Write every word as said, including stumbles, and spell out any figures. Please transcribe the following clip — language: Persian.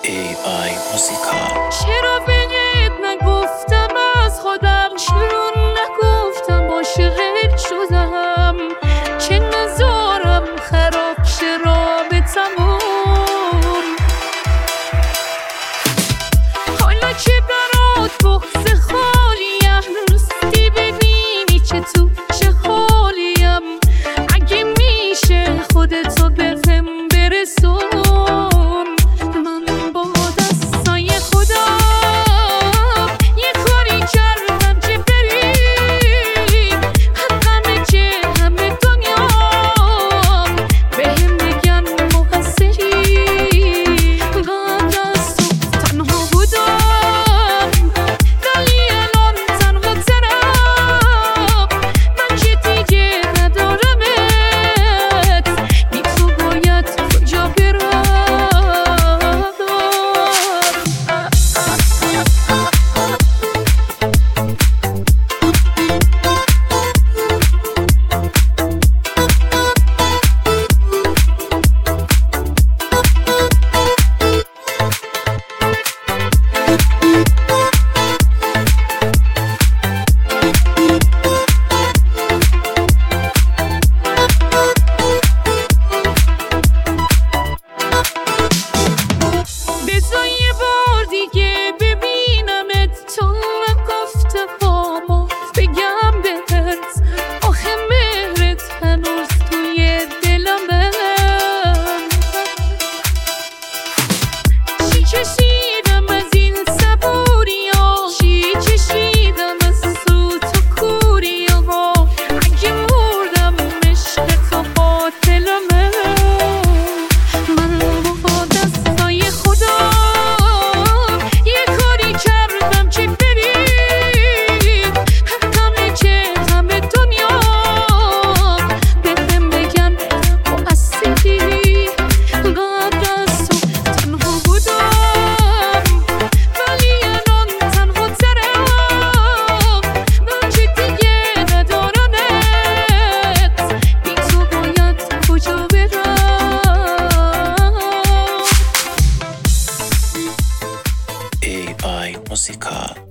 ای آی موزیکا. چرا بهت نگفتم از خودم، چرا نگفتم عاشقت شدم، که نذارم خراب شه رابطمون. حالا که برات بغض خالیم، راستی ببینی که تو چه حالیم. اگه میشه خودتو بهم برسون، من با دستای خودم یه کاری کردم که بری. همه که همه دنیا بهم بگن مقصری. قبل از تو تنها بودم، ولی الان تنها ترم. من که دیگه ندارمت، بی تو باید کجا برم. بذار یه بار دیگه ببینمت، تا نگفته با ما بگم بهت. آخه مهرت هنوز توی دلمه. چی کشیدم از این صبوریا، چی کشیدم از سوت و کوریا. اگه مردم عشق تو قاتلمه. من با دستای خودم یه کاری کردم که بری. همه که همه دنیا بهم بگن مقصری. قبل از تو تنها بودم، ولی الان تنها ترم. من که دیگه ندارمت، بی تو باید کجا برم. ای آی موزیکا.